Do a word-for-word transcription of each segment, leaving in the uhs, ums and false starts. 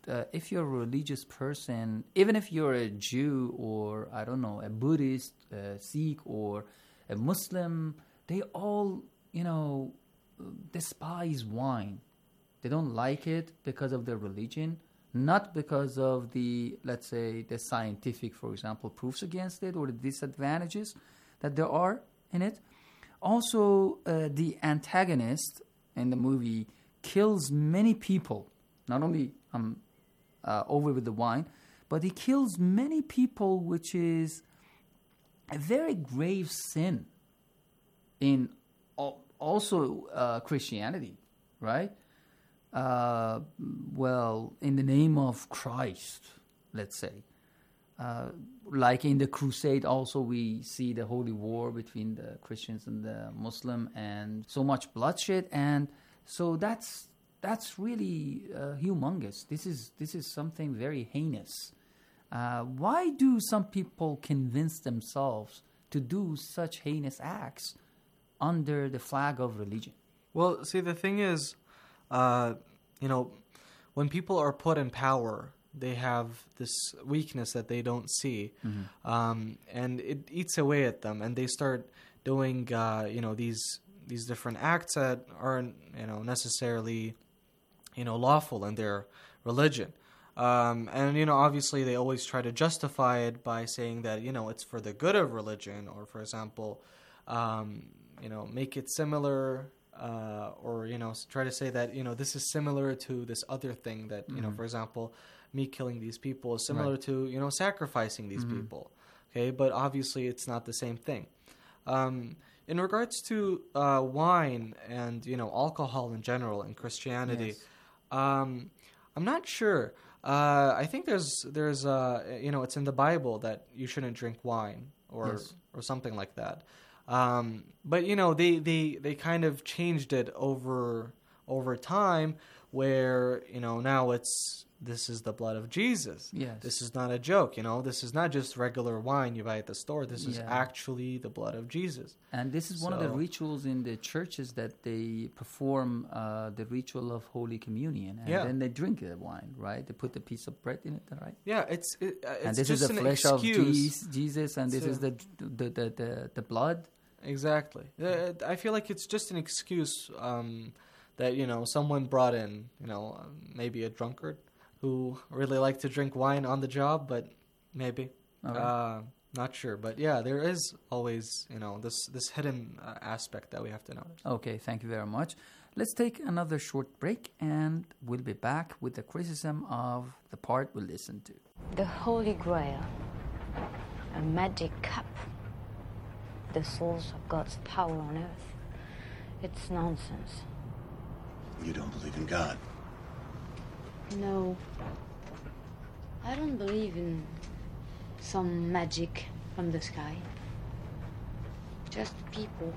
uh, if you're a religious person, even if you're a Jew or, I don't know, a Buddhist, a Sikh, or a Muslim, they all, you know, despise wine. They don't like it because of their religion, not because of the, let's say, the scientific, for example, proofs against it or the disadvantages that there are in it. Also, uh, the antagonist in the movie kills many people, not only um, uh, over with the wine, but he kills many people, which is a very grave sin in al- also uh, Christianity, right? Uh, well, in the name of Christ, let's say. Uh, like in the Crusade also, we see the holy war between the Christians and the Muslim, and so much bloodshed, and so that's that's really uh, humongous. This is this is something very heinous. Uh, why do some people convince themselves to do such heinous acts under the flag of religion? Well, see, the thing is, uh, you know, when people are put in power, they have this weakness that they don't see, mm-hmm. um, and it eats away at them, and they start doing, uh, you know, these these different acts that aren't, you know, necessarily, you know, lawful in their religion. Um, and, you know, obviously they always try to justify it by saying that, you know, it's for the good of religion, or, for example, um, you know, make it similar, uh, or, you know, try to say that, you know, this is similar to this other thing that, mm-hmm. you know, for example, me killing these people is similar right. to, you know, sacrificing these mm-hmm. people. Okay, but obviously it's not the same thing. Um, in regards to uh, wine and, you know, alcohol in general in Christianity, yes. um, I'm not sure. Uh, I think there's, there's uh, you know, it's in the Bible that you shouldn't drink wine or yes. or something like that. Um, but, you know, they, they, they kind of changed it over over time where, you know, now it's, this is the blood of Jesus. Yes. This is not a joke, you know. This is not just regular wine you buy at the store. This is yeah. actually the blood of Jesus. And this is so, one of the rituals in the churches that they perform uh, the ritual of Holy Communion. And yeah. then they drink the wine, right? They put a piece of bread in it, right? Yeah, it's, it, uh, it's and this just is the an flesh excuse. of Jesus, and this so, is the the, the, the the blood. Exactly. Uh, I feel like it's just an excuse um, that, you know, someone brought in, you know, um, maybe a drunkard who really like to drink wine on the job, but maybe. Okay. Uh, not sure. But yeah, there is always, you know, this, this hidden uh, aspect that we have to notice. Okay, thank you very much. Let's take another short break, and we'll be back with the criticism of the part we'll listen to. The Holy Grail, a magic cup, the source of God's power on earth. It's nonsense. You don't believe in God? No. I don't believe in some magic from the sky. Just people.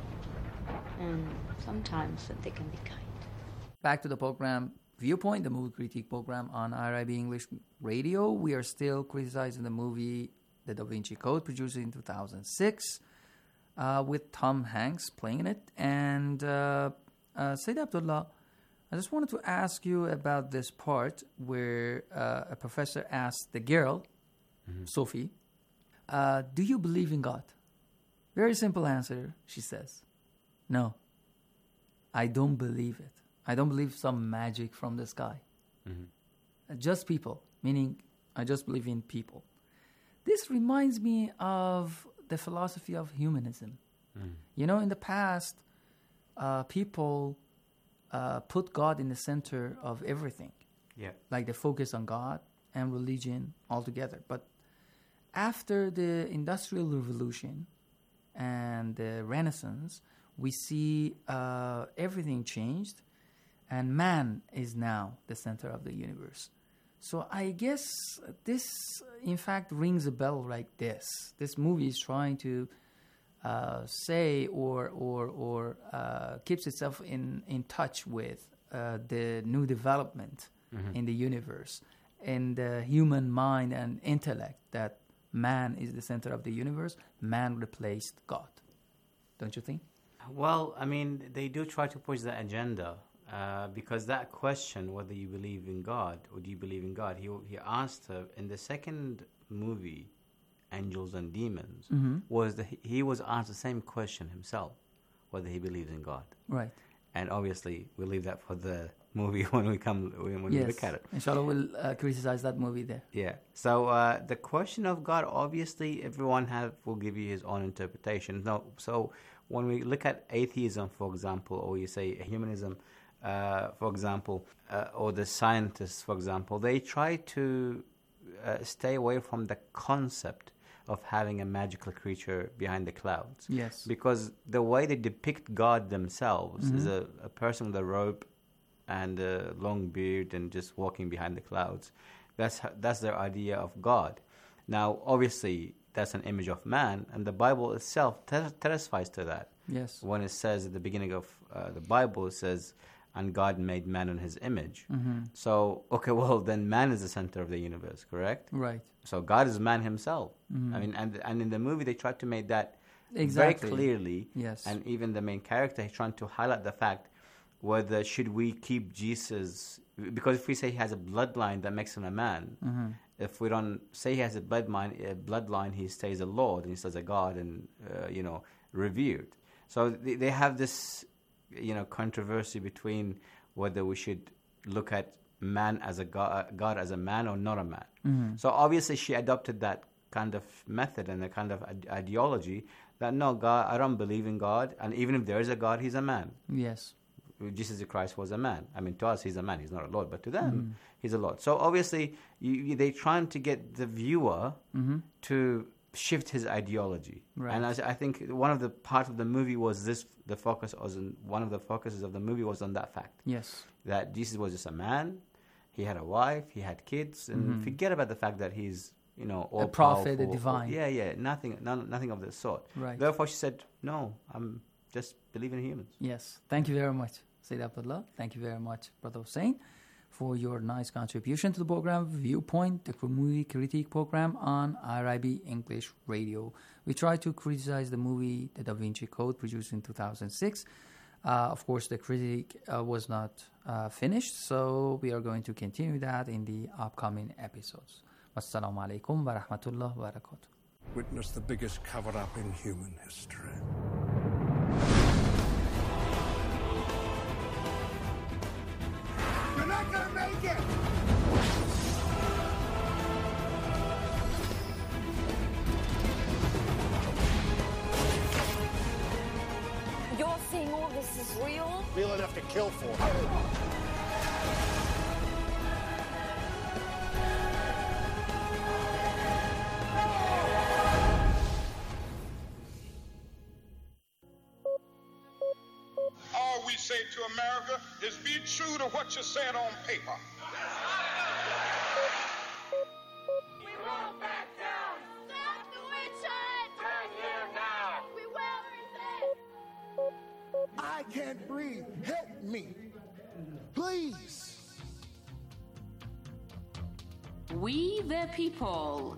And sometimes that they can be kind. Back to the program Viewpoint, the movie critique program on R I B English Radio. We are still criticizing the movie The Da Vinci Code, produced in two thousand six, uh, with Tom Hanks playing in it. And uh, uh, Sayyid Abdullah, I just wanted to ask you about this part where uh, a professor asked the girl, mm-hmm. Sophie, uh, do you believe in God? Very simple answer, she says. No, I don't believe it. I don't believe some magic from the sky. Mm-hmm. Just people, meaning I just believe in people. This reminds me of the philosophy of humanism. Mm. You know, in the past, uh, people... Uh, put God in the center of everything. Yeah. Like they focus on God and religion altogether. But after the Industrial Revolution and the Renaissance, we see uh, everything changed, and man is now the center of the universe. So I guess this, in fact, rings a bell like this. This movie is trying to Uh, say or or or uh, keeps itself in, in touch with uh, the new development mm-hmm. in the universe, in the human mind and intellect, that man is the center of the universe. Man replaced God. Don't you think? Well, I mean, they do try to push the agenda, uh, because that question, whether you believe in God or do you believe in God, he he asked her in the second movie, Angels and Demons, Mm-hmm. was the, he was asked the same question himself, whether he believes in God. Right. And obviously, we'll leave that for the movie when we come when we Yes. look at it. Inshallah, we'll uh, criticize that movie there. Yeah. So uh, the question of God, obviously, everyone have will give you his own interpretation. No. So when we look at atheism, for example, or you say humanism, uh, for example, uh, or the scientists, for example, they try to uh, stay away from the concept of having a magical creature behind the clouds. Yes. Because the way they depict God themselves Mm-hmm. is a, a person with a robe and a long beard and just walking behind the clouds. That's ho- that's their idea of God. Now, obviously, that's an image of man, and the Bible itself te- testifies to that. Yes. When it says at the beginning of uh, the Bible, it says, and God made man in his image. Mm-hmm. So, okay, well, then man is the center of the universe, correct? Right. So God is man himself. Mhm. I mean, and and in the movie they tried to make that Exactly. very clearly. Yes. And even the main character is trying to highlight the fact whether should we keep Jesus, because if we say he has a bloodline that makes him a man, Mm-hmm. if we don't say he has a bloodline, a bloodline he stays a Lord and he stays a God and uh, you know revered. So they, they have this you know controversy between whether we should look at man as a god, God as a man or not a man. Mm-hmm. So obviously she adopted that kind of method and a kind of ide- ideology that no, God, I don't believe in God, and even if there is a God, he's a man. Yes. Jesus Christ was a man. I mean, to us, he's a man. He's not a Lord, but to them, Mm-hmm. he's a Lord. So obviously, you, you, they're trying to get the viewer Mm-hmm. to shift his ideology. Right. And I, I think one of the part of the movie was this. The focus was on, one of the focuses of the movie was on that fact Yes. that Jesus was just a man. He had a wife. He had kids, and Mhm. forget about the fact that he's you know all A prophet, a powerful. divine. Yeah, yeah, nothing, none, nothing of the sort. Right. Therefore, she said, "No, I'm just believing in humans." Yes. Thank you very much, Sayyid Abdullah. Thank you very much, Brother Hussein, for your nice contribution to the program, Viewpoint, the movie critique program on R I B English Radio. We try to criticize the movie The Da Vinci Code, produced in two thousand six. Uh, of course, the critique uh, was not uh, finished, so we are going to continue that in the upcoming episodes. Wassalamu alaikum wa rahmatullah wa barakatuh. Witness the biggest cover-up in human history. You're not gonna make it! You're saying all this is real? Real enough to kill for. All we say to America is be true to what you said on paper. We won't back down! Stop the witch hunt! Turn here now! We will resist! I can't breathe. Help me. Please. We the people.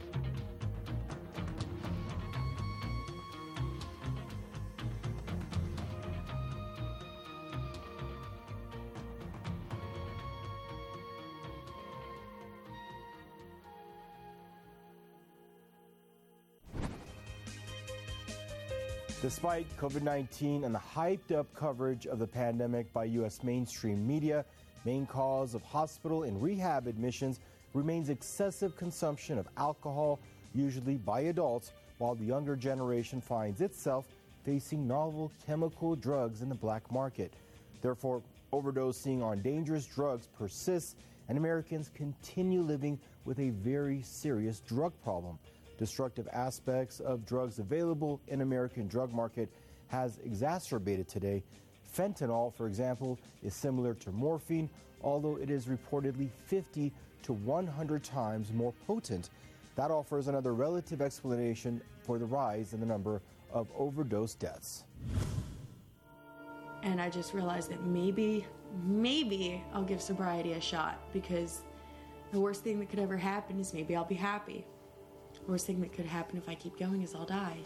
Despite COVID nineteen and the hyped-up coverage of the pandemic by U S mainstream media, main cause of hospital and rehab admissions remains excessive consumption of alcohol, usually by adults, while the younger generation finds itself facing novel chemical drugs in the black market. Therefore, overdosing on dangerous drugs persists, and Americans continue living with a very serious drug problem. Destructive aspects of drugs available in American drug market has exacerbated today. Fentanyl, for example, is similar to morphine, although it is reportedly fifty to one hundred times more potent. That offers another relative explanation for the rise in the number of overdose deaths. And I just realized that maybe, maybe I'll give sobriety a shot, because the worst thing that could ever happen is maybe I'll be happy. The worst thing that could happen if I keep going is I'll die.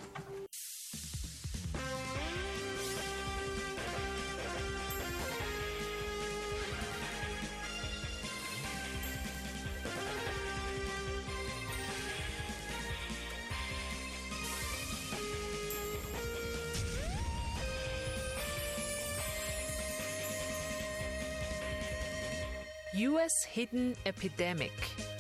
U S hidden epidemic.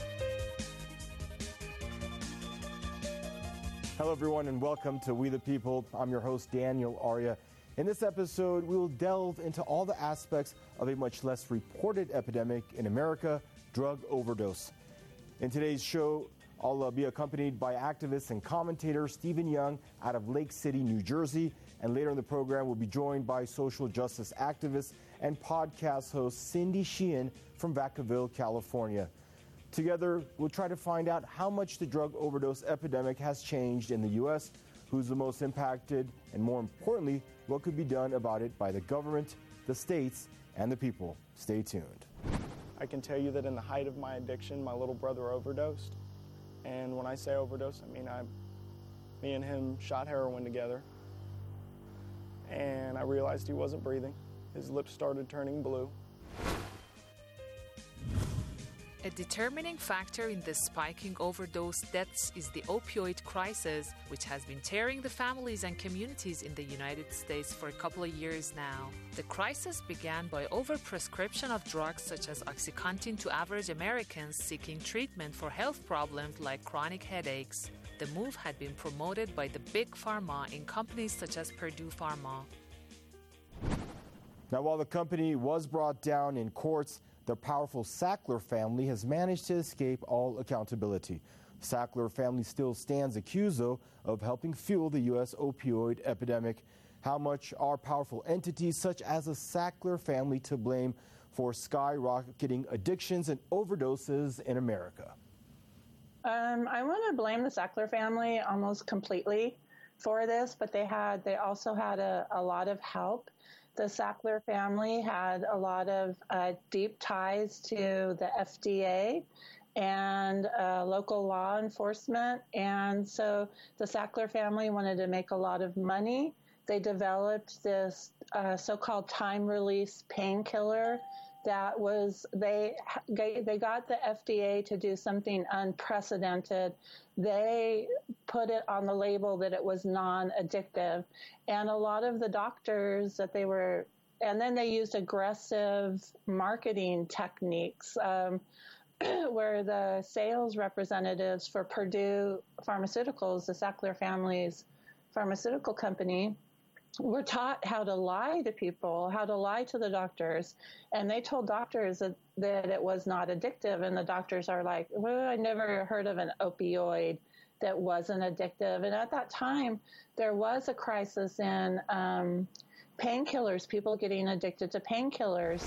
Hello, everyone, and welcome to We the People. I'm your host, Daniel Arya. In this episode, we will delve into all the aspects of a much less reported epidemic in America, drug overdose. In today's show, I'll uh, be accompanied by activist and commentator Stephen Young out of Lake City, New Jersey. And later in the program, we'll be joined by social justice activist and podcast host Cindy Sheehan from Vacaville, California. Together, we'll try to find out how much the drug overdose epidemic has changed in the U S, who's the most impacted, and more importantly, what could be done about it by the government, the states, and the people. Stay tuned. I can tell you that in the height of my addiction, my little brother overdosed. And when I say overdose, I mean I, me and him shot heroin together. And I realized he wasn't breathing. His lips started turning blue. A determining factor in the spiking overdose deaths is the opioid crisis, which has been tearing the families and communities in the United States for a couple of years now. The crisis began by overprescription of drugs such as OxyContin to average Americans seeking treatment for health problems like chronic headaches. The move had been promoted by the big pharma in companies such as Purdue Pharma. Now, while the company was brought down in courts, the powerful Sackler family has managed to escape all accountability. The Sackler family still stands accused, though, of helping fuel the U S opioid epidemic. How much are powerful entities such as the Sackler family to blame for skyrocketing addictions and overdoses in America? Um, I want to blame the Sackler family almost completely for this, but they had they also had a, a lot of help. The Sackler family had a lot of uh, deep ties to the F D A and uh, local law enforcement. And so the Sackler family wanted to make a lot of money. They developed this uh, so-called time-release painkiller that was, they, they got the F D A to do something unprecedented. They put it on the label that it was non-addictive. And a lot of the doctors that they were, and then they used aggressive marketing techniques um, where the sales representatives for Purdue Pharmaceuticals, the Sackler family's pharmaceutical company, were taught how to lie to people, how to lie to the doctors. And they told doctors that, that it was not addictive. And the doctors are like, well, I never heard of an opioid that wasn't addictive. And at that time, there was a crisis in um, painkillers, people getting addicted to painkillers.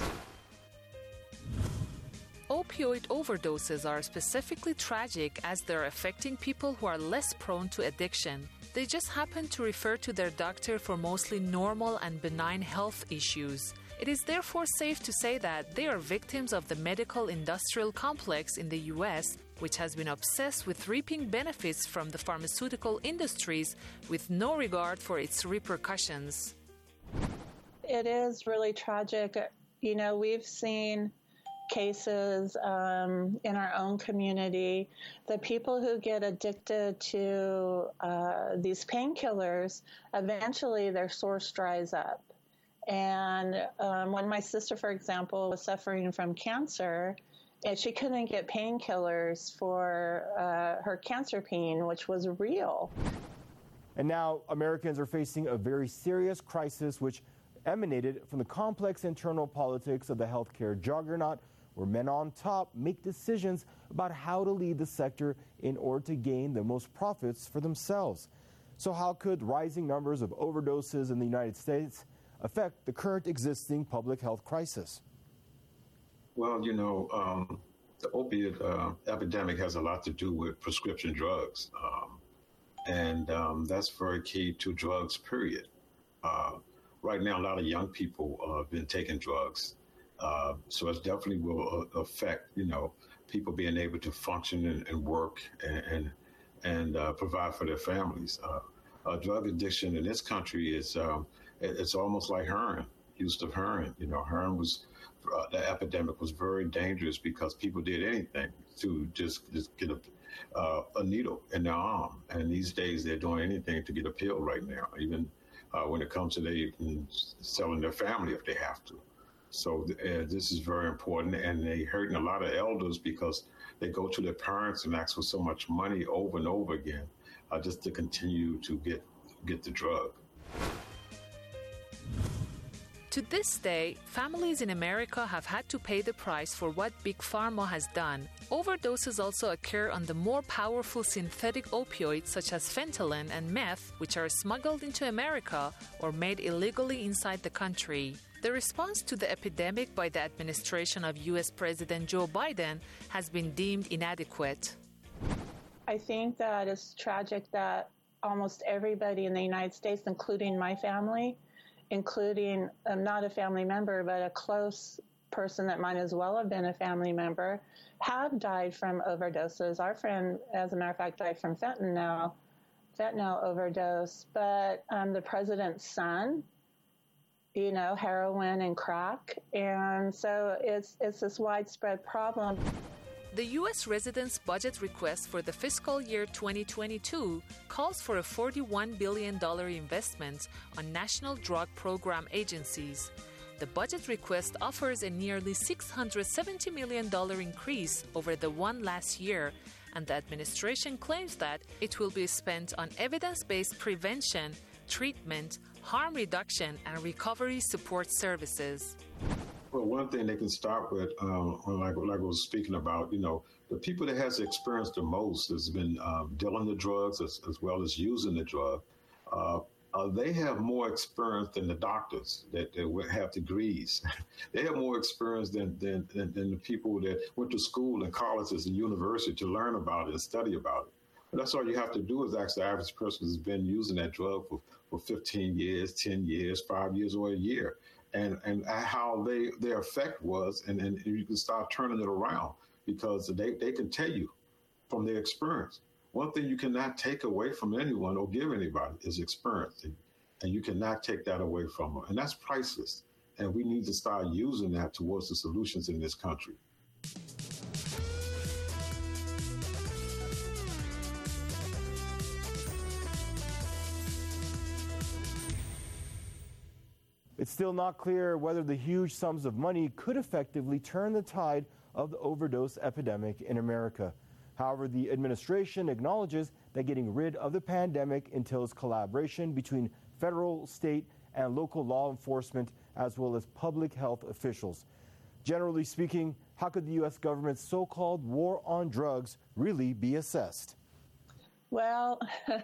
Opioid overdoses are specifically tragic as they're affecting people who are less prone to addiction. They just happen to refer to their doctor for mostly normal and benign health issues. It is therefore safe to say that they are victims of the medical industrial complex in the U S, which has been obsessed with reaping benefits from the pharmaceutical industries with no regard for its repercussions. It is really tragic. You know, we've seen cases um, in our own community. The people who get addicted to uh, these painkillers, eventually their source dries up. And um, when my sister, for example, was suffering from cancer, and she couldn't get painkillers for uh, her cancer pain, which was real. And now Americans are facing a very serious crisis which emanated from the complex internal politics of the healthcare juggernaut, where men on top make decisions about how to lead the sector in order to gain the most profits for themselves. So how could rising numbers of overdoses in the United States affect the current existing public health crisis? Well, you know, um, the opiate uh, epidemic has a lot to do with prescription drugs. Um, and um, that's very key to drugs, period. Uh, right now, a lot of young people uh, have been taking drugs. Uh, so it definitely will uh, affect, you know, people being able to function and, and work and and, and uh, provide for their families. Uh, uh, drug addiction in this country is um, it, it's almost like heroin, use of heroin. You know, heroin was uh, the epidemic was very dangerous because people did anything to just just get a uh, a needle in their arm. And these days they're doing anything to get a pill right now, even uh, when it comes to they selling their family if they have to. So uh, this is very important, and they hurting a lot of elders because they go to their parents and ask for so much money over and over again, uh, just to continue to get get the drug. To this day, families in America have had to pay the price for what Big Pharma has done. Overdoses also occur on the more powerful synthetic opioids such as fentanyl and meth, which are smuggled into America or made illegally inside the country. The response to the epidemic by the administration of U S President Joe Biden has been deemed inadequate. I think that it's tragic that almost everybody in the United States, including my family, including um, not a family member, but a close person that might as well have been a family member, have died from overdoses. Our friend, as a matter of fact, died from fentanyl, fentanyl overdose. But um, the president's son, you know, heroin and crack. And so it's it's this widespread problem. The U S residents' budget request for the fiscal year twenty twenty-two calls for a forty-one billion dollars investment on national drug program agencies. The budget request offers a nearly six hundred seventy million dollars increase over the one last year, and the administration claims that it will be spent on evidence-based prevention, treatment, harm reduction, and recovery support services. Well, one thing they can start with, um, like, like I was speaking about, you know, the people that has experienced the most has been um, dealing the drugs as, as well as using the drug. Uh, uh, they have more experience than the doctors that, that have degrees. They have more experience than, than, than, than the people that went to school and colleges and university to learn about it and study about it. But that's all you have to do is ask the average person who's been using that drug for, for fifteen years, ten years, five years, or a year. And and how they their effect was, and, and you can start turning it around because they, they can tell you from their experience. One thing you cannot take away from anyone or give anybody is experience, and, and you cannot take that away from them, and that's priceless. And we need to start using that towards the solutions in this country. It's still not clear whether the huge sums of money could effectively turn the tide of the overdose epidemic in America. However, the administration acknowledges that getting rid of the pandemic entails collaboration between federal, state, and local law enforcement, as well as public health officials. Generally speaking, how could the U S government's so-called war on drugs really be assessed? Well,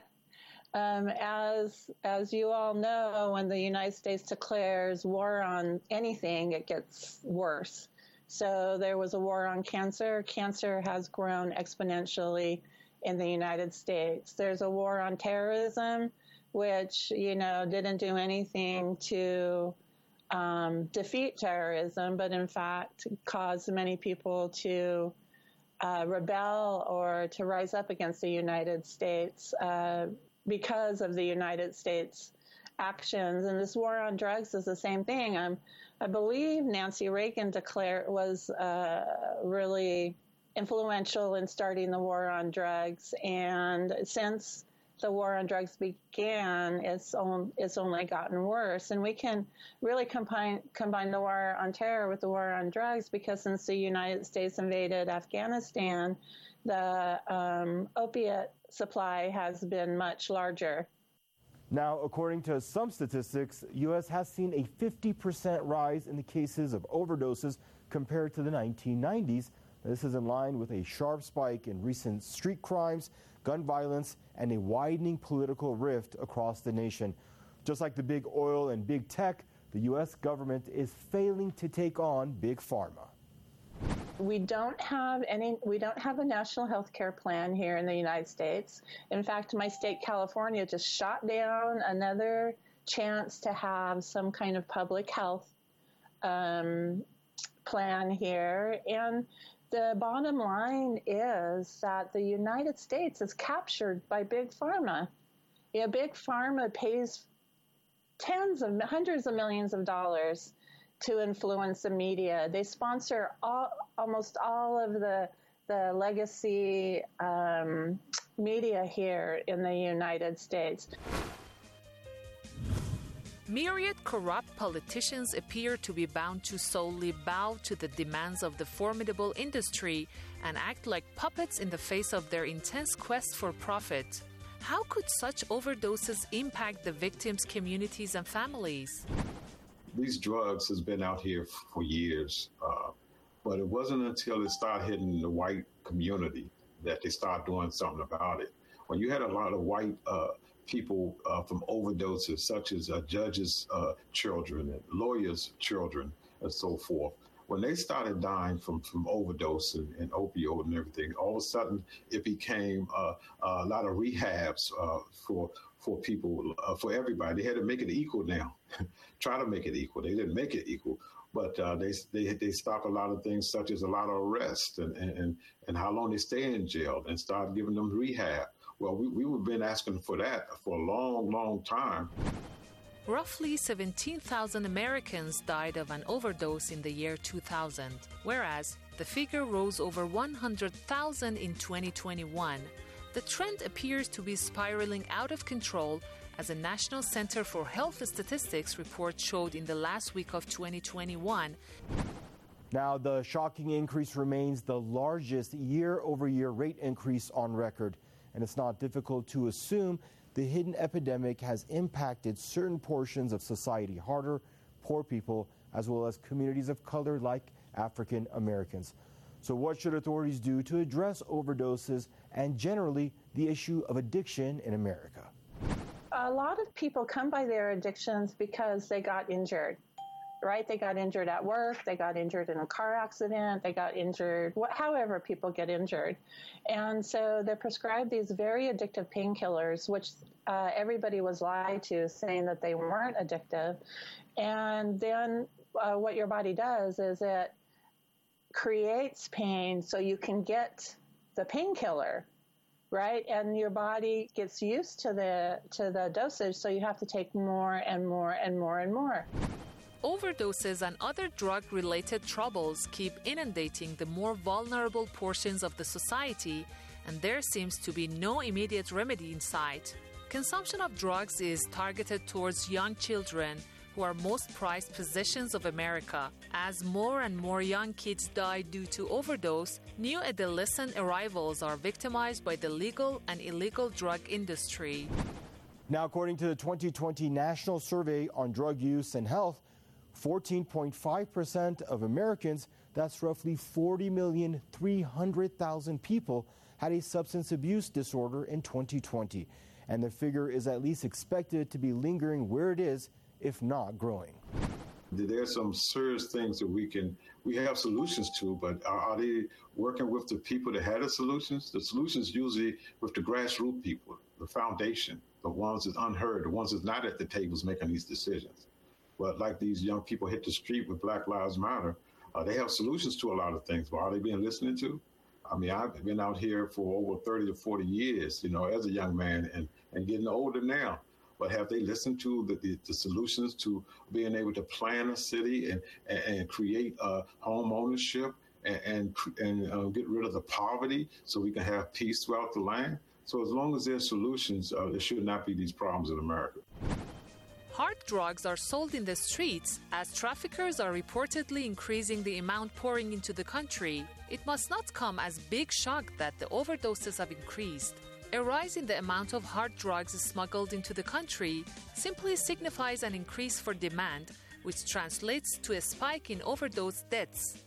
Um, as as you all know, when the United States declares war on anything, it gets worse. So there was a war on cancer. Cancer has grown exponentially in the United States. There's a war on terrorism, which, you know, didn't do anything to um, defeat terrorism, but in fact caused many people to uh, rebel or to rise up against the United States uh, because of the United States actions. And this war on drugs is the same thing. Um, I believe Nancy Reagan declared was uh, really influential in starting the war on drugs. And since the war on drugs began, it's, on, it's only gotten worse. And we can really combine, combine the war on terror with the war on drugs because since the United States invaded Afghanistan, the um, opiate supply has been much larger. Now, according to some statistics, U S has seen a fifty percent rise in the cases of overdoses compared to the nineteen nineties. This is in line with a sharp spike in recent street crimes, gun violence, and a widening political rift across the nation. Just like the big oil and big tech, the U S government is failing to take on big pharma. We don't have any, we don't have a national health care plan here in the United States. In fact, my state, California, just shot down another chance to have some kind of public health um, plan here. And the bottom line is that the United States is captured by Big Pharma. You know, Big Pharma pays tens of, hundreds of millions of dollars to influence the media. They sponsor all, almost all of the the legacy um, media here in the United States. Myriad corrupt politicians appear to be bound to solely bow to the demands of the formidable industry and act like puppets in the face of their intense quest for profit. How could such overdoses impact the victims' communities and families? These drugs has been out here for years, uh, but it wasn't until it started hitting the white community that they started doing something about it. When you had a lot of white uh, people uh, from overdoses, such as uh, judges' uh, children and lawyers' children and so forth, when they started dying from, from overdose and, and opioid and everything, all of a sudden it became uh, a lot of rehabs uh, for for people, uh, for everybody. They had to make it equal now, try to make it equal. They didn't make it equal, but uh, they they they stopped a lot of things, such as a lot of arrests and and, and how long they stay in jail, and started giving them rehab. Well, we, we've been asking for that for a long, long time. Roughly seventeen thousand Americans died of an overdose in the year two thousand, whereas the figure rose over one hundred thousand in twenty twenty-one. The trend appears to be spiraling out of control, as a National Center for Health Statistics report showed in the last week of twenty twenty-one. Now, the shocking increase remains the largest year-over-year rate increase on record, and it's not difficult to assume the hidden epidemic has impacted certain portions of society harder, poor people, as well as communities of color like African Americans. So what should authorities do to address overdoses and generally the issue of addiction in America? A lot of people come by their addictions because they got injured, right? They got injured at work, they got injured in a car accident, they got injured, wh- however people get injured. And so they're prescribed these very addictive painkillers, which uh, everybody was lied to, saying that they weren't addictive. And then uh, what your body does is it creates pain so you can get the painkiller, right? And your body gets used to the to the dosage, so you have to take more and more and more and more. Overdoses and other drug-related troubles keep inundating the more vulnerable portions of the society, and there seems to be no immediate remedy in sight. Consumption of drugs is targeted towards young children, who are most prized possessions of America. As more and more young kids die due to overdose, new adolescent arrivals are victimized by the legal and illegal drug industry. Now, according to the twenty twenty National Survey on Drug Use and Health, fourteen point five percent of Americans, that's roughly forty million three hundred thousand people, had a substance abuse disorder in twenty twenty. And the figure is at least expected to be lingering where it is, if not growing. There's some serious things that we can, we have solutions to, but are, are they working with the people that had the solutions? The solutions usually with the grassroots people, the foundation, the ones that's unheard, the ones that's not at the tables making these decisions. But like these young people hit the street with Black Lives Matter, uh, they have solutions to a lot of things, but are they being listened to? I mean, I've been out here for over thirty to forty years, you know, as a young man and, and getting older now. But have they listened to the, the, the solutions to being able to plan a city and, and, and create uh, home ownership and, and, and uh, get rid of the poverty so we can have peace throughout the land? So as long as there's solutions, uh, there should not be these problems in America. Hard drugs are sold in the streets as traffickers are reportedly increasing the amount pouring into the country. It must not come as big shock that the overdoses have increased. A rise in the amount of hard drugs smuggled into the country simply signifies an increase for demand, which translates to a spike in overdose deaths.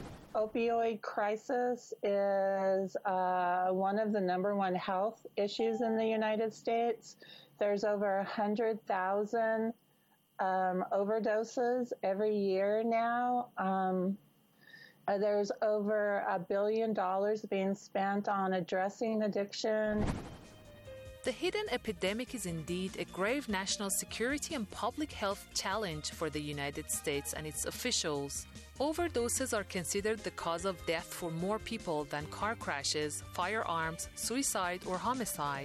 Opioid crisis is uh, one of the number one health issues in the United States. There's over one hundred thousand um, overdoses every year now. Um, uh, there's over a billion dollars being spent on addressing addiction. The hidden epidemic is indeed a grave national security and public health challenge for the United States and its officials. Overdoses are considered the cause of death for more people than car crashes, firearms, suicide, or homicide.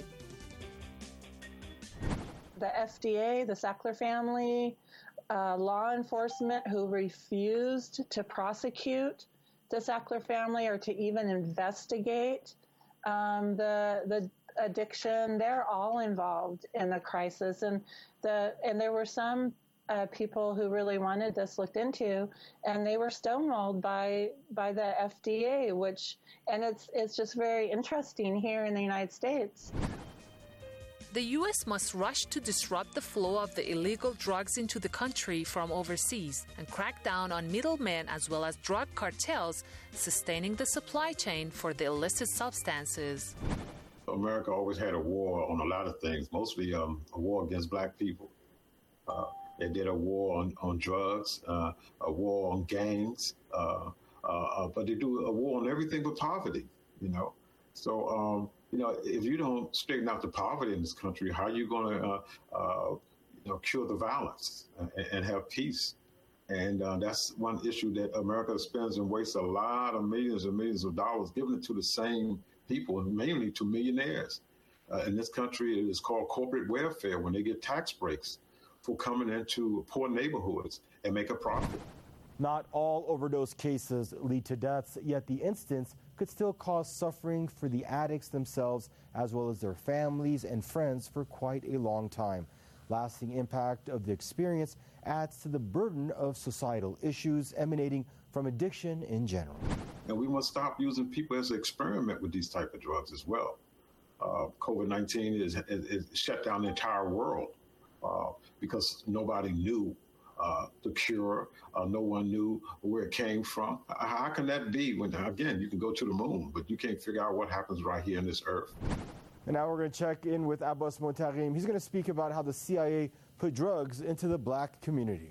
The F D A, the Sackler family, uh, law enforcement who refused to prosecute the Sackler family or to even investigate um, the the addiction, they're all involved in the crisis. And the and there were some uh, people who really wanted this looked into, and they were stonewalled by by the F D A, which, and it's it's just very interesting here in the United States. The U S must rush to disrupt the flow of the illegal drugs into the country from overseas and crack down on middlemen as well as drug cartels sustaining the supply chain for the illicit substances. America always had a war on a lot of things, mostly um, a war against black people. Uh, they did a war on, on drugs, uh, a war on gangs, uh, uh, uh, but they do a war on everything but poverty, you know. So, um, you know, if you don't straighten out the poverty in this country, how are you going to, uh, uh, you know, cure the violence and, and have peace? And uh, that's one issue that America spends and wastes a lot of millions and millions of dollars giving it to the same people, and mainly to millionaires. Uh, in this country, it is called corporate welfare when they get tax breaks for coming into poor neighborhoods and make a profit. Not all overdose cases lead to deaths, yet the instance could still cause suffering for the addicts themselves as well as their families and friends for quite a long time. Lasting impact of the experience adds to the burden of societal issues emanating from addiction in general. And we must stop using people as an experiment with these type of drugs as well. Uh, COVID nineteen is, is, is shut down the entire world uh, because nobody knew uh, the cure. Uh, no one knew where it came from. How can that be when, again, you can go to the moon, but you can't figure out what happens right here on this earth? And now we're going to check in with Abbas Motarim. He's going to speak about how the C I A put drugs into the black community.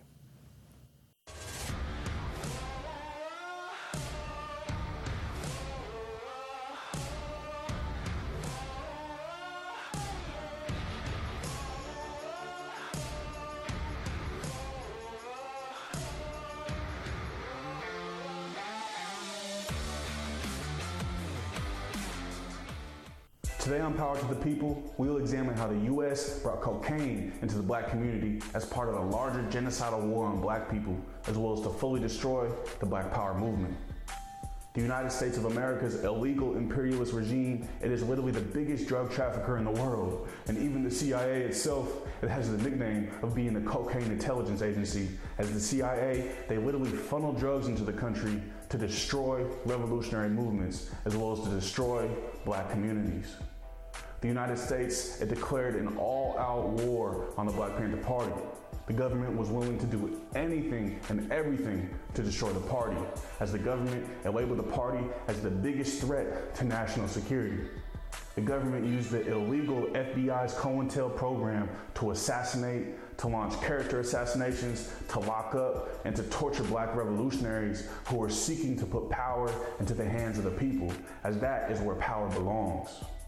Today on Power to the People, we will examine how the U S brought cocaine into the black community as part of a larger genocidal war on black people, as well as to fully destroy the Black Power movement. The United States of America's illegal imperialist regime, it is literally the biggest drug trafficker in the world. And even the C I A itself, it has the nickname of being the Cocaine Intelligence Agency. As the C I A, they literally funnel drugs into the country to destroy revolutionary movements, as well as to destroy black communities. The United States, it declared an all-out war on the Black Panther Party. The government was willing to do anything and everything to destroy the party, as the government it labeled the party as the biggest threat to national security. The government used the illegal F B I's COINTEL program to assassinate, to launch character assassinations, to lock up, and to torture black revolutionaries who were seeking to put power into the hands of the people, as that is where power belongs.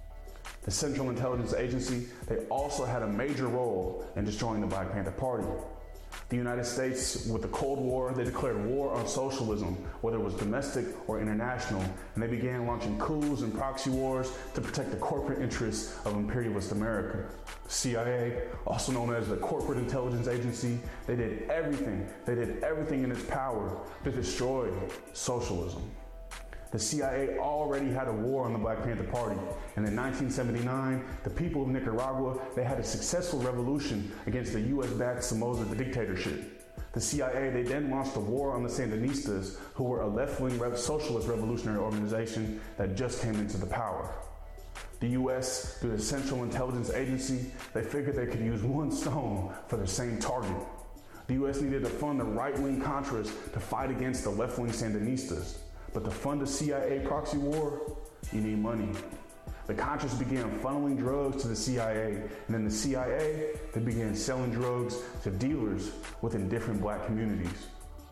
The Central Intelligence Agency, they also had a major role in destroying the Black Panther Party. The United States, with the Cold War, they declared war on socialism, whether it was domestic or international, and they began launching coups and proxy wars to protect the corporate interests of imperialist America. C I A, also known as the Corporate Intelligence Agency, they did everything, they did everything in its power to destroy socialism. The C I A already had a war on the Black Panther Party, and in nineteen seventy-nine, the people of Nicaragua, they had a successful revolution against the U S-backed Somoza dictatorship. The C I A, they then launched a war on the Sandinistas, who were a left-wing socialist revolutionary organization that just came into the power. The U S, through the Central Intelligence Agency, they figured they could use one stone for the same target. The U S needed to fund the right-wing Contras to fight against the left-wing Sandinistas. But to fund a C I A proxy war, you need money. The Contras began funneling drugs to the C I A, and then the C I A, they began selling drugs to dealers within different black communities.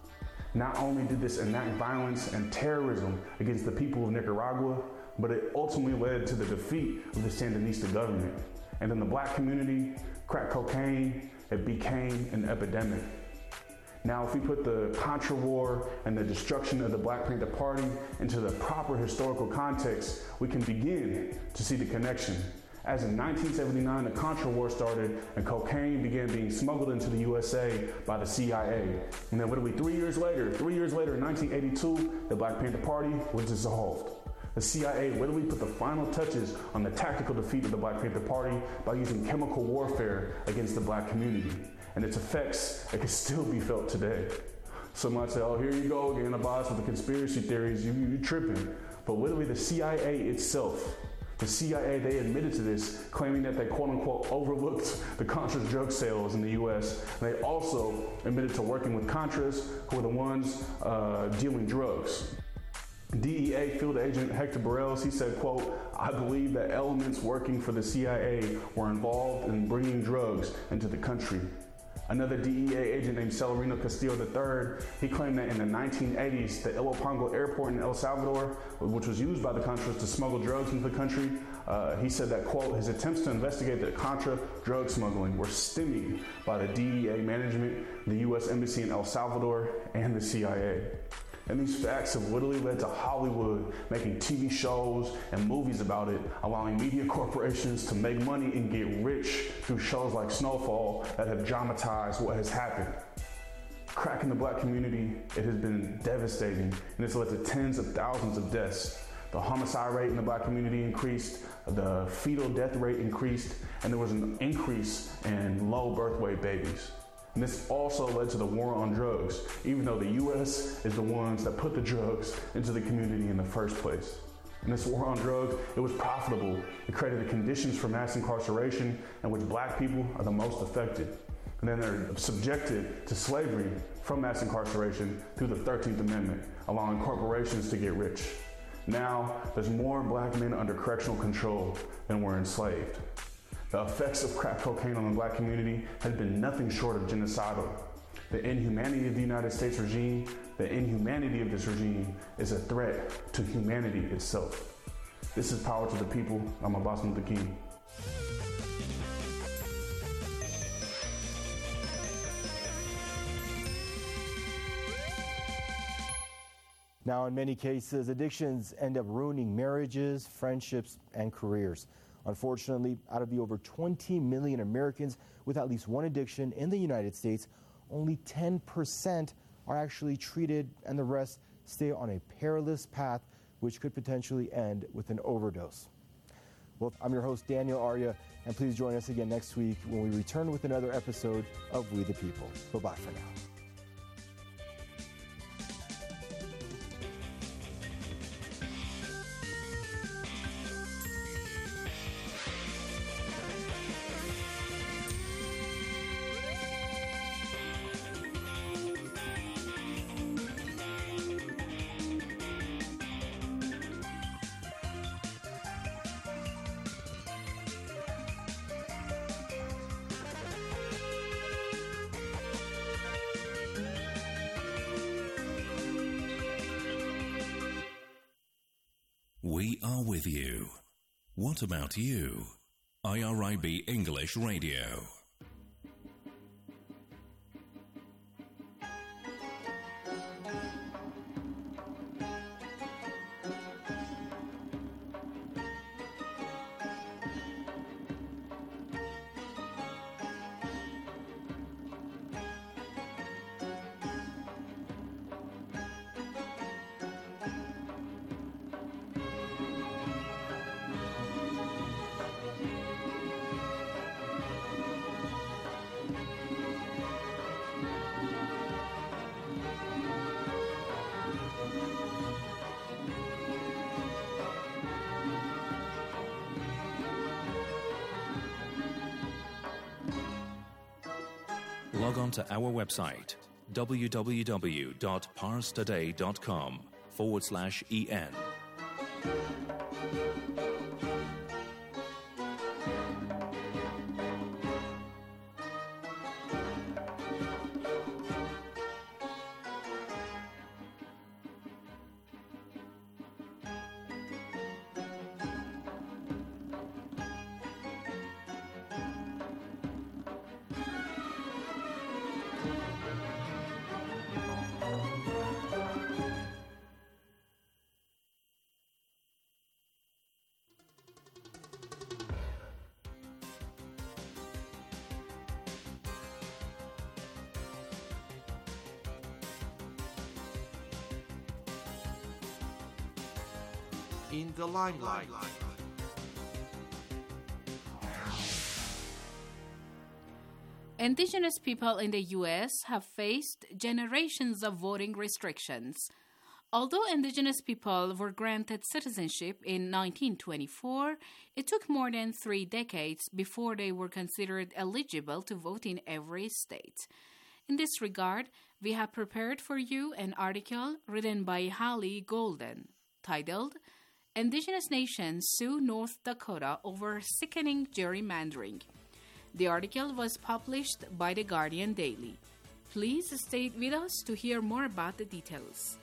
Not only did this enact violence and terrorism against the people of Nicaragua, but it ultimately led to the defeat of the Sandinista government. And in the black community, crack cocaine, it became an epidemic. Now, if we put the Contra War and the destruction of the Black Panther Party into the proper historical context, we can begin to see the connection. As in nineteen seventy-nine, the Contra War started and cocaine began being smuggled into the U S A by the C I A. And then literally three years later, three years later in nineteen eighty-two, the Black Panther Party was dissolved. The C I A literally put the final touches on the tactical defeat of the Black Panther Party by using chemical warfare against the black community. and its effects, it can still be felt today. Some might say, oh, here you go again, Abbas, with the conspiracy theories, you, you tripping. But literally the C I A itself, the C I A, they admitted to this, claiming that they quote-unquote overlooked the Contras drug sales in the U S. And they also admitted to working with Contras, who are the ones uh, dealing drugs. D E A field agent Hector Burrells, he said, quote, I believe that elements working for the C I A were involved in bringing drugs into the country. Another D E A agent named Celerino Castillo the third, he claimed that in the nineteen eighties, the Ilopango airport in El Salvador, which was used by the Contras to smuggle drugs into the country, uh, he said that, quote, his attempts to investigate the Contra drug smuggling were stymied by the D E A management, the U S Embassy in El Salvador, and the C I A. And these facts have literally led to Hollywood making T V shows and movies about it, allowing media corporations to make money and get rich through shows like Snowfall that have dramatized what has happened. Crack in the black community, it has been devastating, and it's led to tens of thousands of deaths. The homicide rate in the black community increased, the fetal death rate increased, and there was an increase in low birth weight babies. And this also led to the war on drugs, even though the U S is the ones that put the drugs into the community in the first place. And this war on drugs, it was profitable. It created the conditions for mass incarceration in which black people are the most affected. And then they're subjected to slavery from mass incarceration through the thirteenth Amendment, allowing corporations to get rich. Now, there's more black men under correctional control than were enslaved. The effects of crack cocaine on the black community has been nothing short of genocidal. The inhumanity of the United States regime, the inhumanity of this regime is a threat to humanity itself. This is Power to the People. I'm Abbas Mutakim. Now, in many cases, addictions end up ruining marriages, friendships, and careers. Unfortunately, out of the over twenty million Americans with at least one addiction in the United States, only ten percent are actually treated, and the rest stay on a perilous path which could potentially end with an overdose. Well, I'm your host, Daniel Arya, and please join us again next week when we return with another episode of We the People. Bye-bye for now. We are with you. What about you? I R I B English Radio. Log on to our website, www.parstoday.com forward slash EN. In the limelight. Indigenous people in the U S have faced generations of voting restrictions. Although indigenous people were granted citizenship in nineteen twenty-four, it took more than three decades before they were considered eligible to vote in every state. In this regard, we have prepared for you an article written by Hallie Golden, titled, Indigenous Nations Sue North Dakota Over Sickening Gerrymandering. The article was published by The Guardian Daily. Please stay with us to hear more about the details.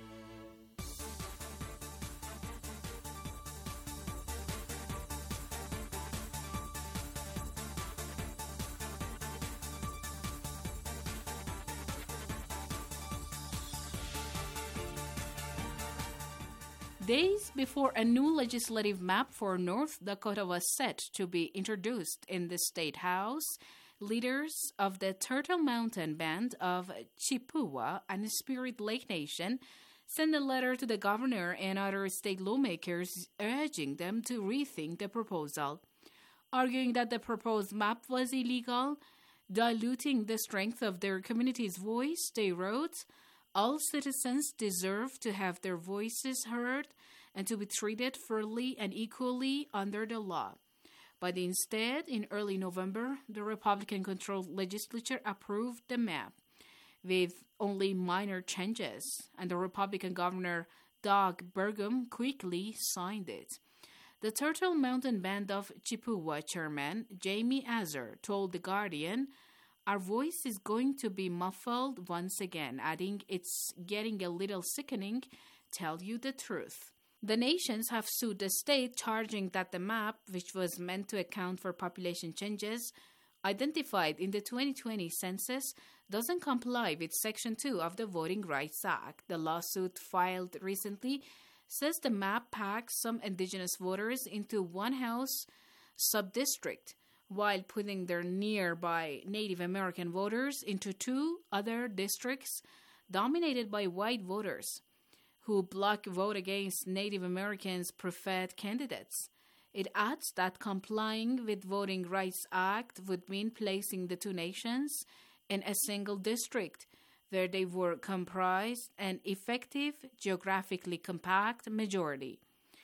Days before a new legislative map for North Dakota was set to be introduced in the State House, leaders of the Turtle Mountain Band of Chippewa and Spirit Lake Nation sent a letter to the governor and other state lawmakers urging them to rethink the proposal. Arguing that the proposed map was illegal, diluting the strength of their community's voice, they wrote, all citizens deserve to have their voices heard and to be treated fairly and equally under the law. But instead, in early November, the Republican-controlled legislature approved the map with only minor changes, and the Republican governor, Doug Burgum, quickly signed it. The Turtle Mountain Band of Chippewa chairman, Jamie Azar, told The Guardian, our voice is going to be muffled once again, adding, it's getting a little sickening, tell you the truth. The nations have sued the state, charging that the map, which was meant to account for population changes identified in the twenty twenty census, doesn't comply with Section two of the Voting Rights Act. The lawsuit filed recently says the map packs some indigenous voters into one House subdistrict, while putting their nearby Native American voters into two other districts dominated by white voters who block vote against Native Americans' preferred candidates. It adds that complying with Voting Rights Act would mean placing the two nations in a single district where they were comprised an effective, geographically compact majority.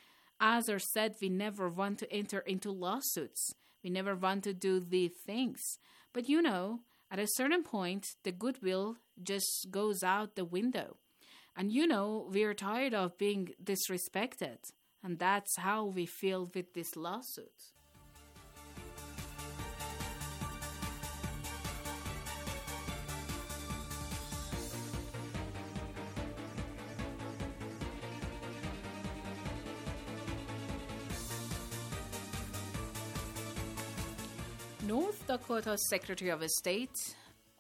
Azar said, we never want to enter into lawsuits. We never want to do these things. But you know, at a certain point, the goodwill just goes out the window. And you know, we're tired of being disrespected. And that's how we feel with this lawsuit. North Dakota's Secretary of State,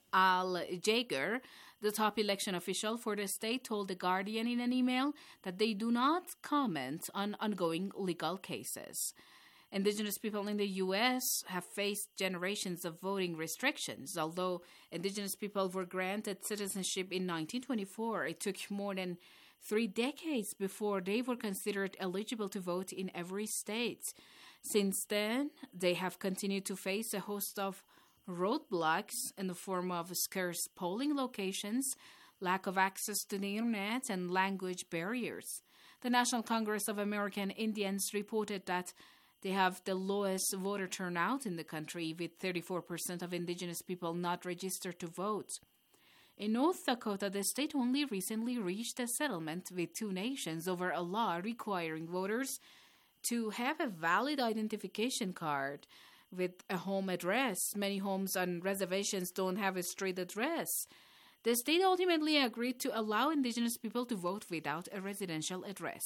Al Jaeger, the top election official for the state, told The Guardian in an email that they do not comment on ongoing legal cases. Indigenous people in the U S have faced generations of voting restrictions. Although indigenous people were granted citizenship in nineteen twenty-four, it took more than three decades before they were considered eligible to vote in every state. Since then, they have continued to face a host of roadblocks in the form of scarce polling locations, lack of access to the internet, and language barriers. The National Congress of American Indians reported that they have the lowest voter turnout in the country, with thirty-four percent of indigenous people not registered to vote. In North Dakota, the state only recently reached a settlement with two nations over a law requiring voters to have a valid identification card with a home address. Many homes on reservations don't have a street address. The state ultimately agreed to allow indigenous people to vote without a residential address.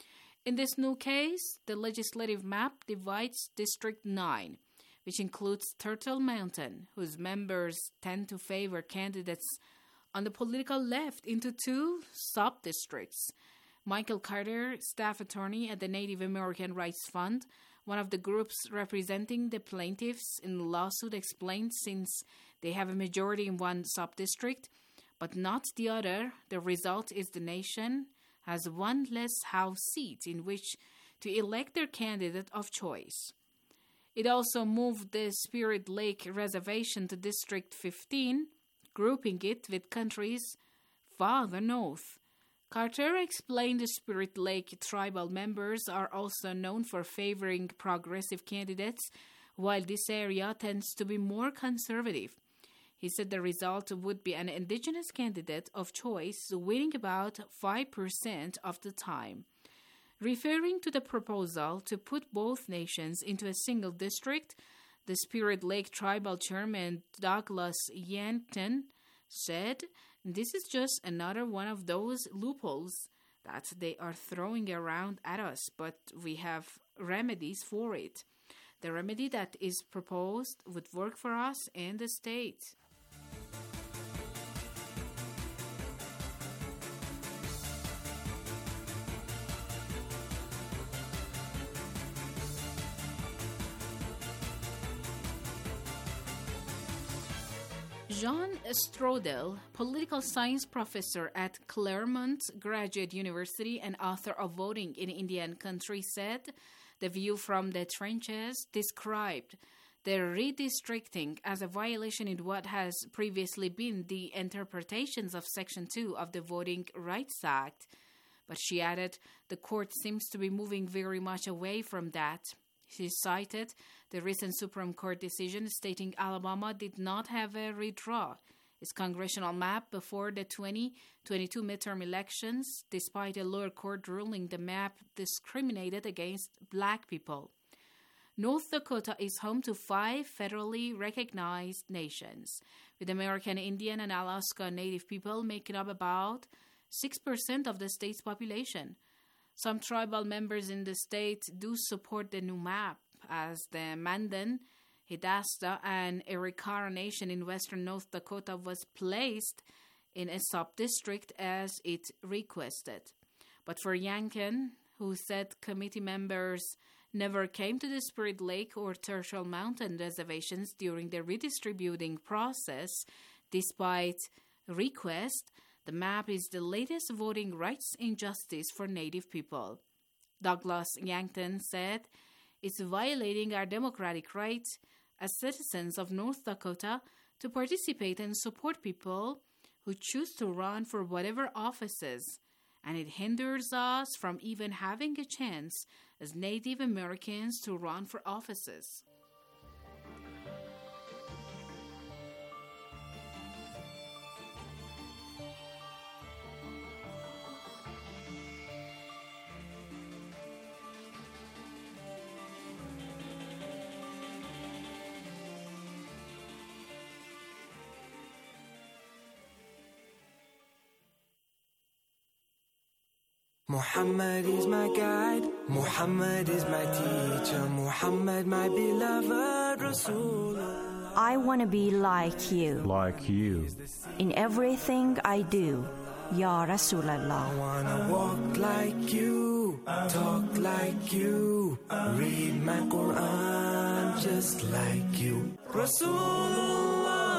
In this new case, the legislative map divides District nine, which includes Turtle Mountain, whose members tend to favor candidates on the political left, into two sub-districts. Michael Carter, staff attorney at the Native American Rights Fund, one of the groups representing the plaintiffs in the lawsuit, explained since they have a majority in one sub-district, but not the other, the result is the nation has one less House seat in which to elect their candidate of choice. It also moved the Spirit Lake Reservation to District fifteen, grouping it with countries farther north. Carter explained the Spirit Lake tribal members are also known for favoring progressive candidates, while this area tends to be more conservative. He said the result would be an indigenous candidate of choice winning about five percent of the time. Referring to the proposal to put both nations into a single district, the Spirit Lake Tribal Chairman Douglas Yankton said, "This is just another one of those loopholes that they are throwing around at us, but we have remedies for it. The remedy that is proposed would work for us and the state." John Strodel, political science professor at Claremont Graduate University and author of Voting in Indian Country, said the view from the trenches described the redistricting as a violation in what has previously been the interpretations of Section two of the Voting Rights Act. But she added, the court seems to be moving very much away from that. She cited the recent Supreme Court decision stating Alabama did not have a redraw its congressional map before the twenty twenty-two midterm elections, despite a lower court ruling the map discriminated against black people. North Dakota is home to five federally recognized nations, with American Indian and Alaska Native people making up about six percent of the state's population. Some tribal members in the state do support the new map, as the Mandan, Hidatsa, and Arikara Nation in western North Dakota was placed in a sub-district as it requested. But for Yankin, who said committee members never came to the Spirit Lake or Turtle Mountain reservations during the redistributing process, despite request, the map is the latest voting rights injustice for Native people. Douglas Yankton said, it's violating our democratic rights as citizens of North Dakota to participate and support people who choose to run for whatever offices, and it hinders us from even having a chance as Native Americans to run for offices. Muhammad is my guide, Muhammad is my teacher, Muhammad my beloved Rasulullah. I want to be like you. Like you. In everything I do, Ya Rasulallah. I want to walk like you, talk like you, read my Quran just like you. Rasulullah.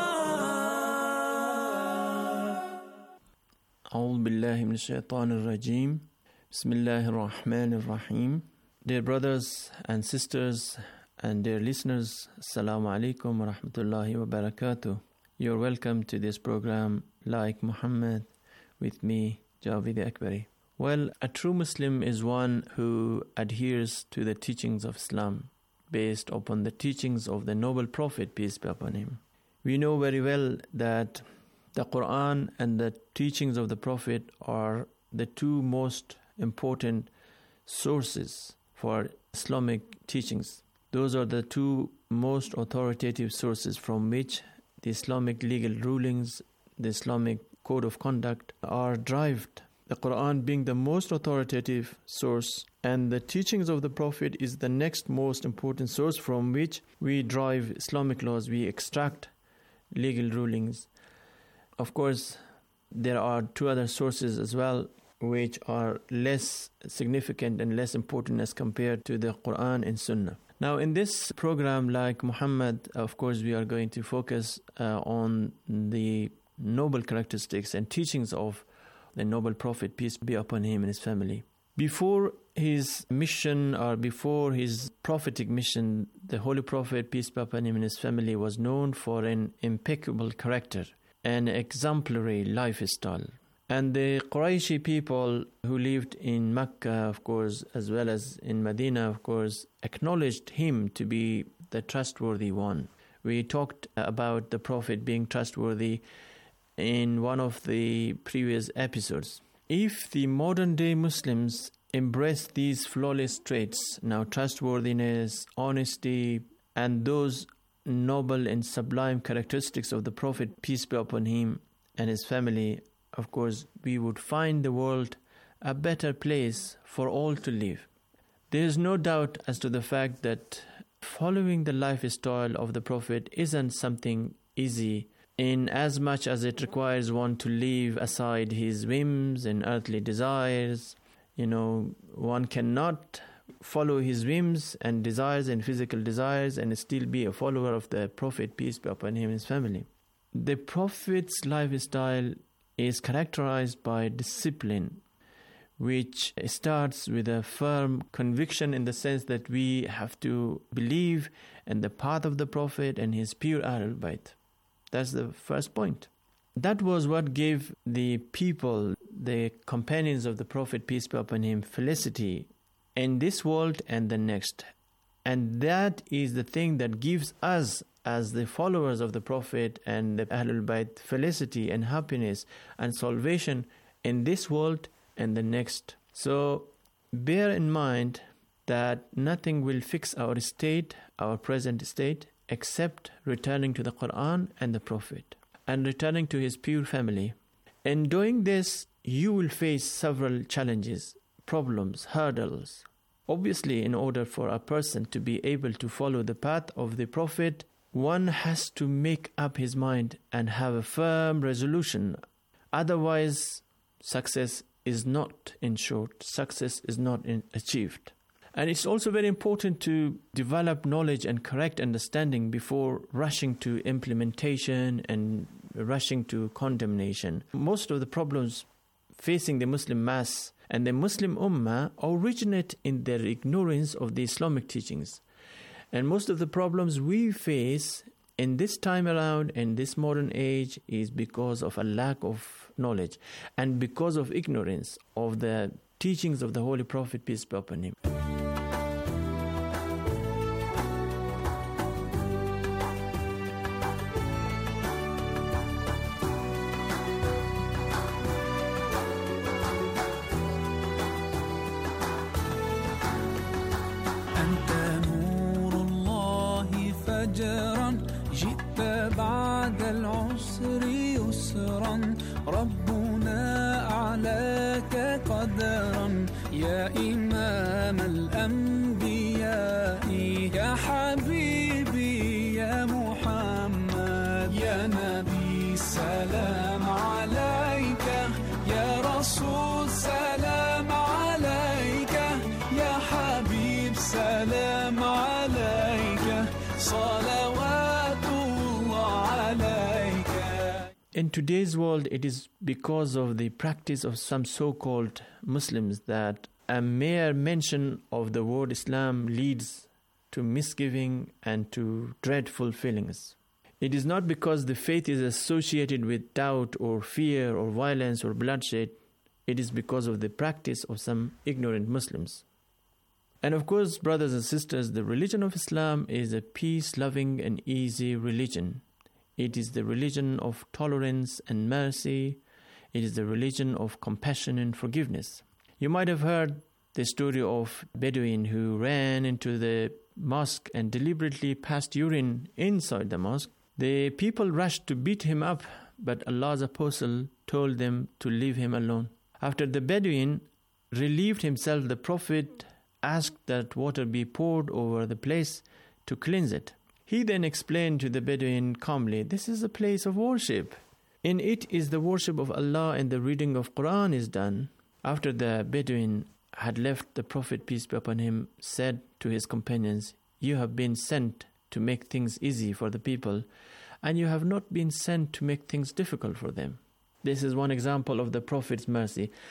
أعوذ بالله من الشيطان الرجيم بسم الله الرحمن الرحيم. Dear brothers and sisters and dear listeners, Assalamu alaikum wa rahmatullahi wa barakatuh. You're welcome to this program, Like Muhammad, with me, Javed Akbari. Well, a true Muslim is one who adheres to the teachings of Islam, based upon the teachings of the noble Prophet, peace be upon him. We know very well that the Quran and the teachings of the Prophet are the two most important sources for Islamic teachings. Those are the two most authoritative sources from which the Islamic legal rulings, the Islamic code of conduct are derived. The Quran being the most authoritative source, and the teachings of the Prophet is the next most important source from which we derive Islamic laws, we extract legal rulings. Of course, there are two other sources as well which are less significant and less important as compared to the Quran and Sunnah. Now, in this program, Like Muhammad, of course, we are going to focus uh, on the noble characteristics and teachings of the noble Prophet, peace be upon him and his family. Before his mission or before his prophetic mission, the Holy Prophet, peace be upon him, and his family was known for an impeccable character, an exemplary lifestyle. And the Qurayshi people who lived in Mecca, of course, as well as in Medina, of course, acknowledged him to be the trustworthy one. We talked about the Prophet being trustworthy in one of the previous episodes. If the modern day Muslims embrace these flawless traits, now trustworthiness, honesty, and those noble and sublime characteristics of the Prophet, peace be upon him, and his family, of course, we would find the world a better place for all to live. There is no doubt as to the fact that following the lifestyle of the Prophet isn't something easy, in as much as it requires one to leave aside his whims and earthly desires. You know, one cannot follow his whims and desires and physical desires and still be a follower of the Prophet, peace be upon him and his family. The Prophet's lifestyle is characterized by discipline, which starts with a firm conviction in the sense that we have to believe in the path of the Prophet and his pure Ahlul Bayt. That's the first point. That was what gave the people, the companions of the Prophet, peace be upon him, felicity in this world and the next. And that is the thing that gives us, as the followers of the Prophet and the Ahlul Bayt, felicity and happiness and salvation in this world and the next. So bear in mind that nothing will fix our state, our present state, except returning to the Quran and the Prophet and returning to his pure family. In doing this, you will face several challenges, problems, hurdles. Obviously, in order for a person to be able to follow the path of the Prophet, one has to make up his mind and have a firm resolution. Otherwise, success is not ensured, success is not in- achieved. And it's also very important to develop knowledge and correct understanding before rushing to implementation and rushing to condemnation. Most of the problems facing the Muslim mass and the Muslim Ummah originate in their ignorance of the Islamic teachings. And most of the problems we face in this time around, in this modern age, is because of a lack of knowledge and because of ignorance of the teachings of the Holy Prophet, peace be upon him. ربنا أعلاك قدرا يا إمام الأنبياء يا حبيبي يا محمد يا نبي سلام عليك يا رسول سلام عليك يا حبيب سلام عليك صلوات الله عليك. In today's world, it is because of the practice of some so-called Muslims that a mere mention of the word Islam leads to misgiving and to dreadful feelings. It is not because the faith is associated with doubt or fear or violence or bloodshed. It is because of the practice of some ignorant Muslims. And of course, brothers and sisters, the religion of Islam is a peace-loving and easy religion. It is the religion of tolerance and mercy. It is the religion of compassion and forgiveness. You might have heard the story of a Bedouin who ran into the mosque and deliberately passed urine inside the mosque. The people rushed to beat him up, but Allah's apostle told them to leave him alone. After the Bedouin relieved himself, the Prophet asked that water be poured over the place to cleanse it. He then explained to the Bedouin calmly, "This is a place of worship. In it is the worship of Allah and the reading of Quran is done." After the Bedouin had left, the Prophet, peace be upon him, said to his companions, "You have been sent to make things easy for the people, and you have not been sent to make things difficult for them." This is one example of the Prophet's mercy.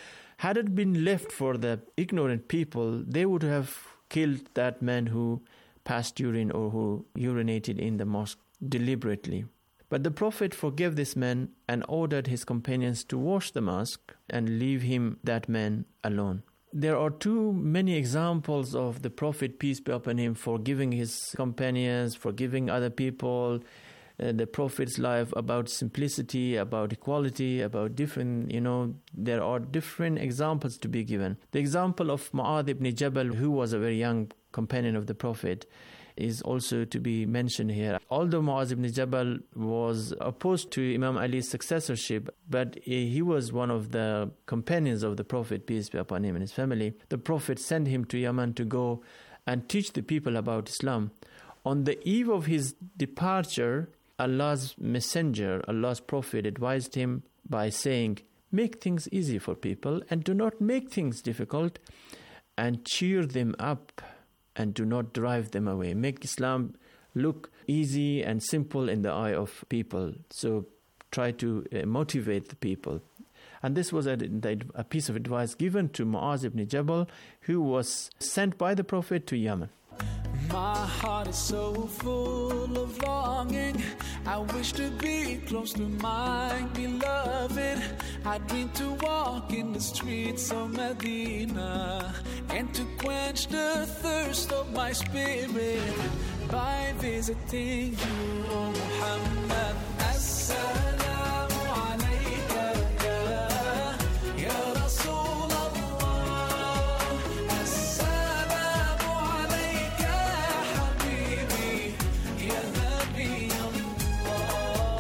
Had it been left for the ignorant people, they would have killed that man who passed urine or who urinated in the mosque deliberately. But the Prophet forgave this man and ordered his companions to wash the mosque and leave him, that man, alone. There are too many examples of the Prophet, peace be upon him, forgiving his companions, forgiving other people, uh, the Prophet's life about simplicity, about equality, about different, you know, there are different examples to be given. The example of Mu'adh ibn Jabal, who was a very young companion of the Prophet, is also to be mentioned here. Although Mu'adh ibn Jabal was opposed to Imam Ali's successorship, but he was one of the companions of the Prophet, peace be upon him, and his family. The Prophet sent him to Yemen to go and teach the people about Islam. On the eve of his departure, Allah's messenger, Allah's Prophet, advised him by saying, make things easy for people and do not make things difficult, and cheer them up and do not drive them away. Make Islam look easy and simple in the eye of people. So try to uh, motivate the people. And this was a, a piece of advice given to Mu'adh ibn Jabal, who was sent by the Prophet to Yemen. My heart is so full of longing. I wish to be close to my beloved. I dream to walk in the streets of Medina and to quench the thirst of my spirit by visiting you, O Muhammad. As-salamu alayka ya, ya Rasul Allah. As-salamu alayka ya Habibi, ya Nabi Allah.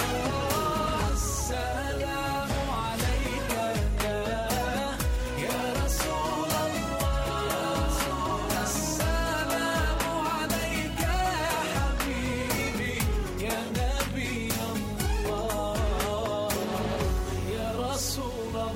As-salamu alayka ya Rasul Allah. As-salamu alayka ya Habibi, ya Nabi Allah, ya Rasul Allah.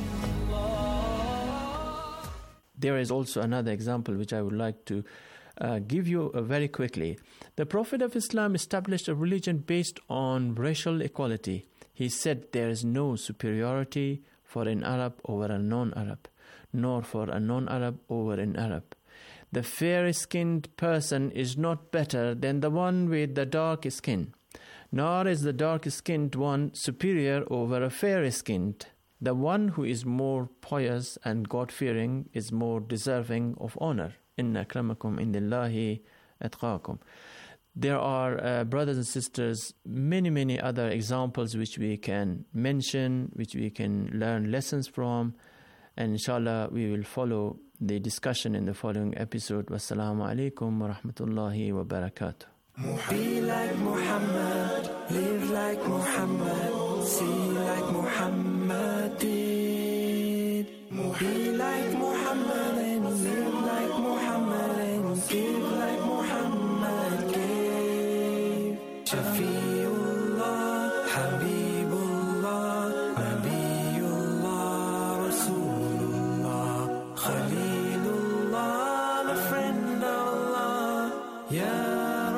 There is also another example which I would like to uh, give you uh, very quickly. The Prophet of Islam established a religion based on racial equality. He said there is no superiority for an Arab over a non-Arab, nor for a non-Arab over an Arab. The fair-skinned person is not better than the one with the dark skin, nor is the dark-skinned one superior over a fair-skinned. The one who is more pious and God-fearing is more deserving of honor. Inna akramakum indillahi atqakum. There are, uh, brothers and sisters, many, many other examples which we can mention, which we can learn lessons from. And inshallah, we will follow the discussion in the following episode. Wassalamu alaikum wa rahmatullahi wa barakatuh. Be like Muhammad, live like Muhammad, see like Muhammad did. Be like Muhammad and live like Muhammad and give like Muhammad gave. Shafiullah, Habibullah, Nabiullah, Rasulullah, Khalilullah, the friend of Allah, Ya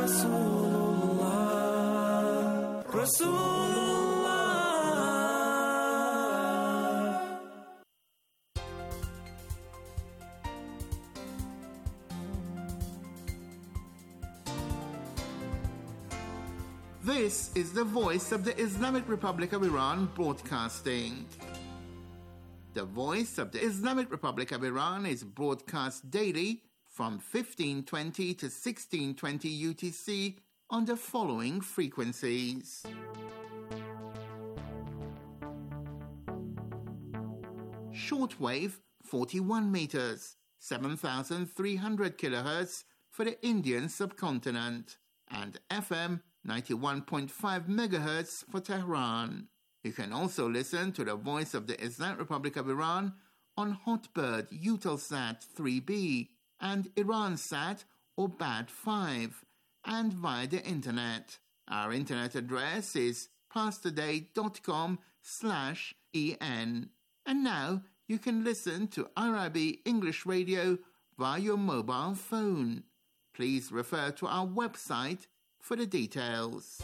Rasulullah, Rasulullah. This is the voice of the Islamic Republic of Iran broadcasting. The voice of the Islamic Republic of Iran is broadcast daily from fifteen twenty to sixteen twenty U T C on the following frequencies. Shortwave forty-one meters, seven thousand three hundred kilohertz for the Indian subcontinent, and F M ninety-one point five megahertz for Tehran. You can also listen to the voice of the Islamic Republic of Iran on Hotbird Eutelsat three B and Iransat or B A D five, and via the internet. Our internet address is pastoday.com slash en. And now you can listen to I R I B English Radio via your mobile phone. Please refer to our website for the details.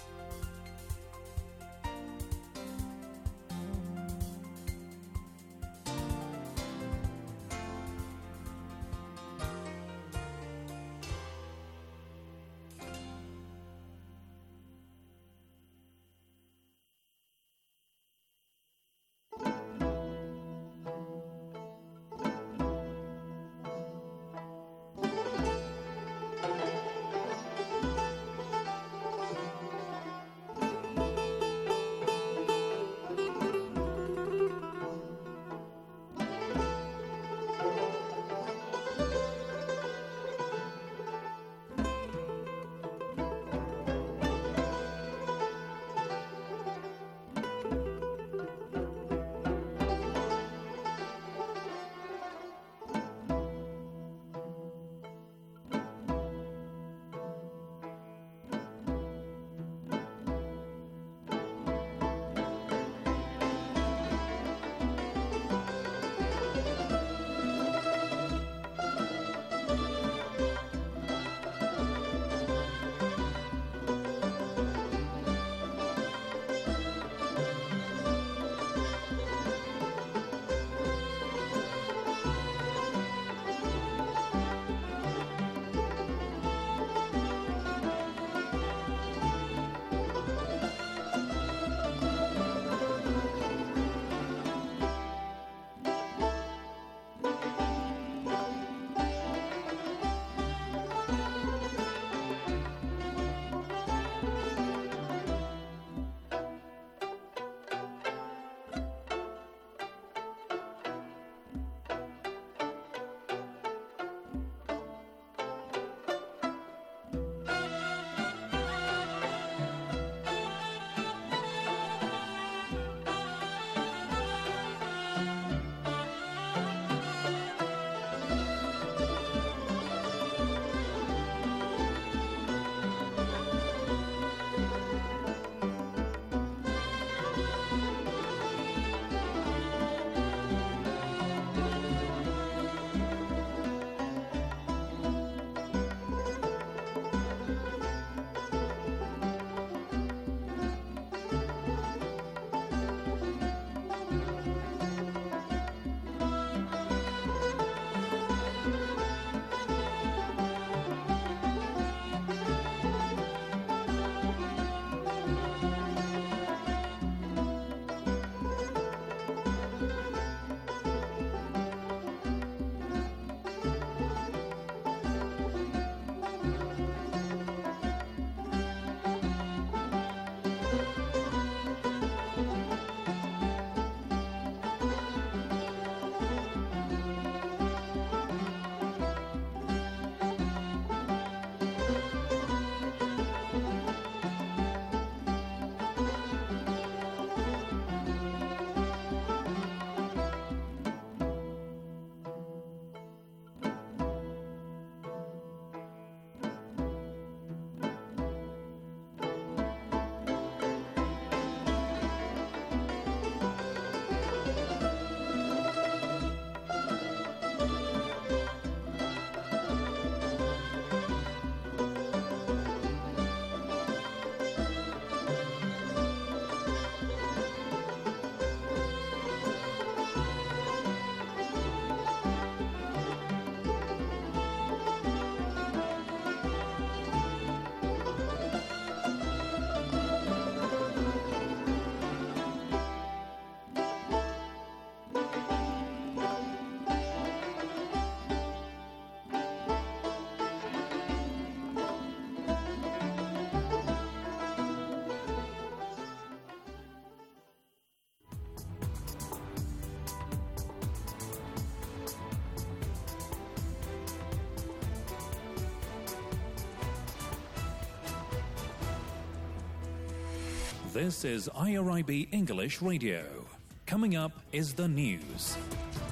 This is I R I B English Radio. Coming up is the news.